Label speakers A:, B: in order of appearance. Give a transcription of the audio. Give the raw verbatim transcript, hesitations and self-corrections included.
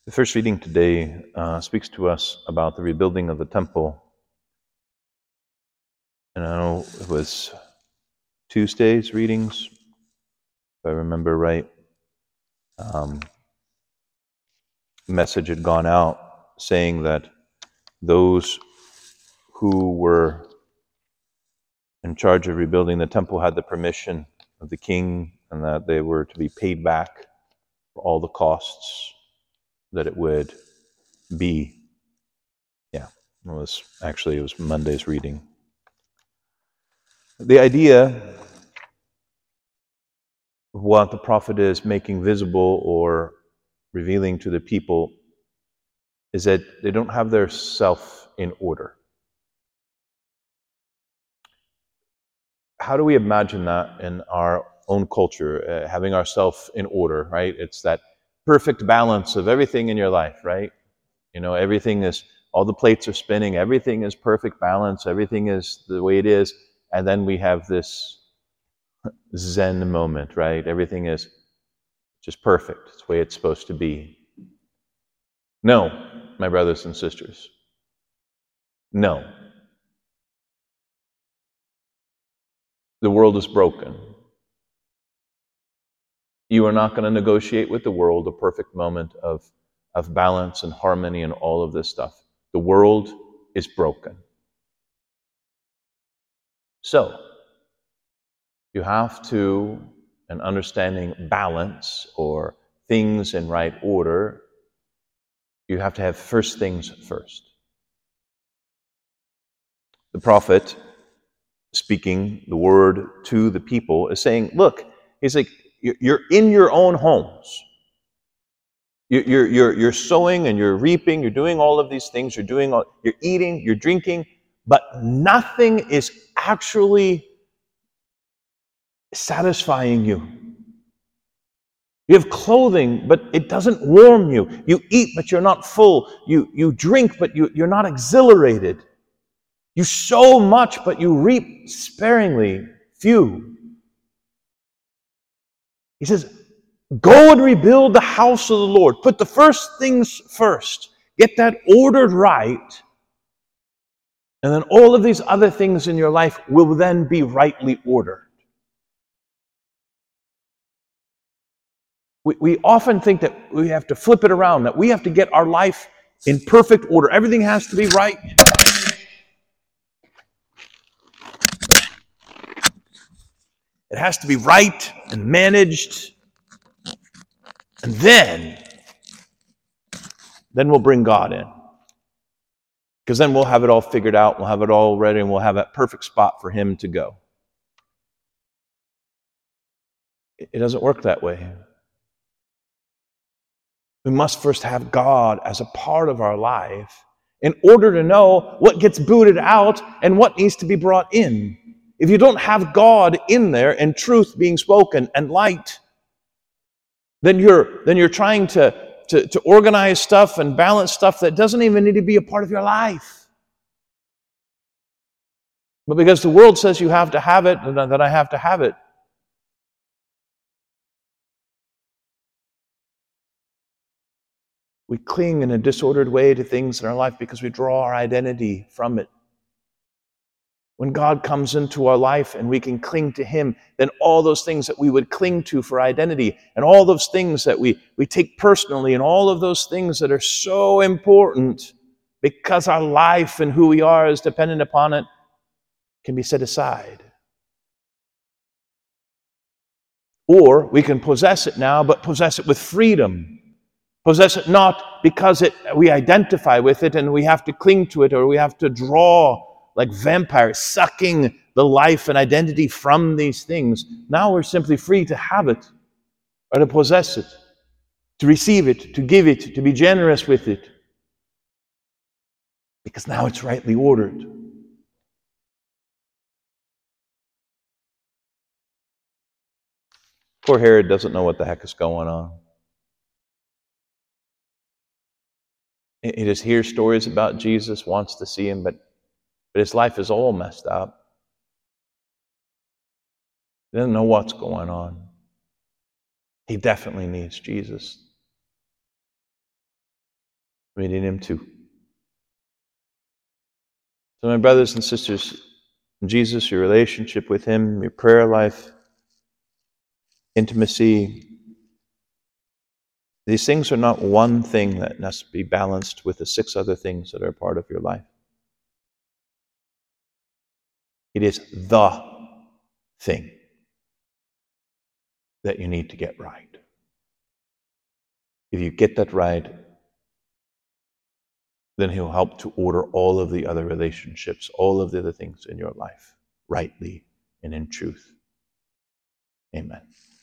A: The first reading today uh, speaks to us about the rebuilding of the temple. And I know it was Tuesday's readings, if I remember right. Um, the message had gone out saying that those who were in charge of rebuilding the temple had the permission of the king, and that they were to be paid back for all the costs that it would be. Yeah, it was actually it was Monday's reading. The idea of what the prophet is making visible or revealing to the people is that they don't have their self in order. How do we imagine that in our own culture, uh, having ourself in order, right? It's that perfect balance of everything in your life, right? You know, everything is, all the plates are spinning, everything is perfect balance, everything is the way it is, and then we have this Zen moment, right? Everything is just perfect. It's the way it's supposed to be. No, my brothers and sisters. No. The world is broken. You are not going to negotiate with the world a perfect moment of, of balance and harmony and all of this stuff. The world is broken. So, you have to, in understanding balance or things in right order, you have to have first things first. The prophet, speaking the word to the people, is saying, look, he's like, you're in your own homes. You're, you're, you're sowing and you're reaping, you're doing all of these things, you're doing all, you're eating, you're drinking, but nothing is actually satisfying you. You have clothing, but it doesn't warm you. You eat, but you're not full. You, you drink, but you, you're not exhilarated. You sow much, but you reap sparingly, few. He says, go and rebuild the house of the Lord. Put the first things first. Get that ordered right. And then all of these other things in your life will then be rightly ordered. We, we often think that we have to flip it around, that we have to get our life in perfect order. Everything has to be right. It has to be right and managed. And then, then we'll bring God in. Because then we'll have it all figured out, we'll have it all ready, and we'll have that perfect spot for Him to go. It doesn't work that way. We must first have God as a part of our life in order to know what gets booted out and what needs to be brought in. If you don't have God in there and truth being spoken and light, then you're then you're trying to, to, to organize stuff and balance stuff that doesn't even need to be a part of your life. But because the world says you have to have it, and that I have to have it, we cling in a disordered way to things in our life because we draw our identity from it. When God comes into our life and we can cling to Him, then all those things that we would cling to for identity and all those things that we, we take personally and all of those things that are so important because our life and who we are is dependent upon it can be set aside. Or we can possess it now, but possess it with freedom. Possess it not because it, we identify with it and we have to cling to it or we have to draw like vampires, sucking the life and identity from these things. Now we're simply free to have it or to possess it, to receive it, to give it, to be generous with it. Because now it's rightly ordered. Poor Herod doesn't know what the heck is going on. He just hears stories about Jesus, wants to see Him, but, but his life is all messed up. He doesn't know what's going on. He definitely needs Jesus. We need Him too. So my brothers and sisters, Jesus, your relationship with Him, your prayer life, intimacy, these things are not one thing that must be balanced with the six other things that are part of your life. It is the thing that you need to get right. If you get that right, then He'll help to order all of the other relationships, all of the other things in your life, rightly and in truth. Amen.